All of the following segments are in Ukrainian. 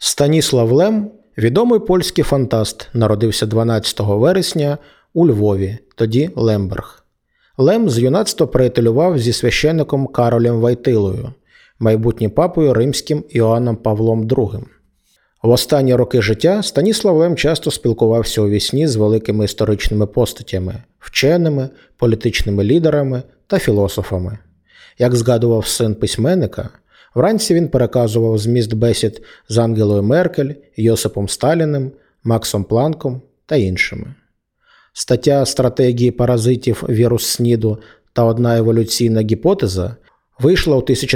Станіслав Лем – відомий польський фантаст, народився 12 вересня у Львові, тоді Лемберг. Лем з юнацтва приятелював зі священником Каролем Войтилою, майбутнім папою римським Іоанном Павлом II. В останні роки життя Станіслав Лем часто спілкувався у вісні з великими історичними постатями, вченими, політичними лідерами та філософами. Як згадував син письменника, вранці він переказував зміст бесід з Ангелою Меркель, Йосипом Сталіним, Максом Планком та іншими. Стаття «Стратегії паразитів, вірус СНІДу та одна еволюційна гіпотеза» вийшла у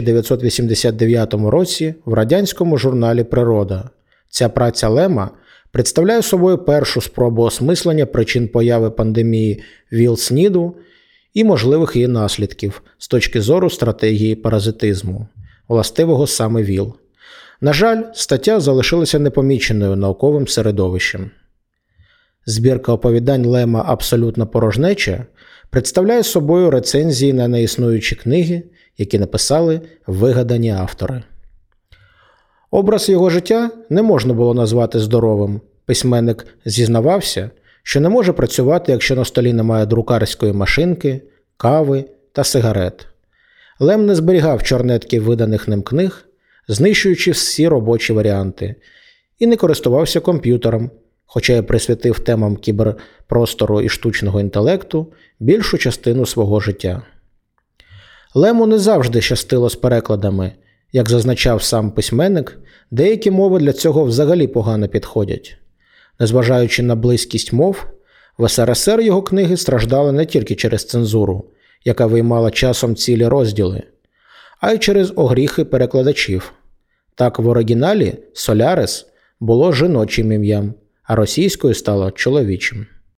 1989 році в радянському журналі «Природа». Ця праця Лема представляє собою першу спробу осмислення причин появи пандемії ВІЛ-СНІДу і можливих її наслідків з точки зору стратегії паразитизму, властивого саме ВІЛ. На жаль, стаття залишилася непоміченою науковим середовищем. Збірка оповідань Лема «Абсолютна порожнеча» представляє собою рецензії на неіснуючі книги, які написали вигадані автори. Образ його життя не можна було назвати здоровим. Письменник зізнавався, що не може працювати, якщо на столі немає друкарської машинки, кави та сигарет. Лем не зберігав чорнетки виданих ним книг, знищуючи всі робочі варіанти, і не користувався комп'ютером, хоча й присвятив темам кіберпростору і штучного інтелекту більшу частину свого життя. Лему не завжди щастило з перекладами. Як зазначав сам письменник, деякі мови для цього взагалі погано підходять. Незважаючи на близькість мов, в СРСР його книги страждали не тільки через цензуру, яка виймала часом цілі розділи, а й через огріхи перекладачів. Так в оригіналі «Солярис» було жіночим ім'ям, а російською стало чоловічим.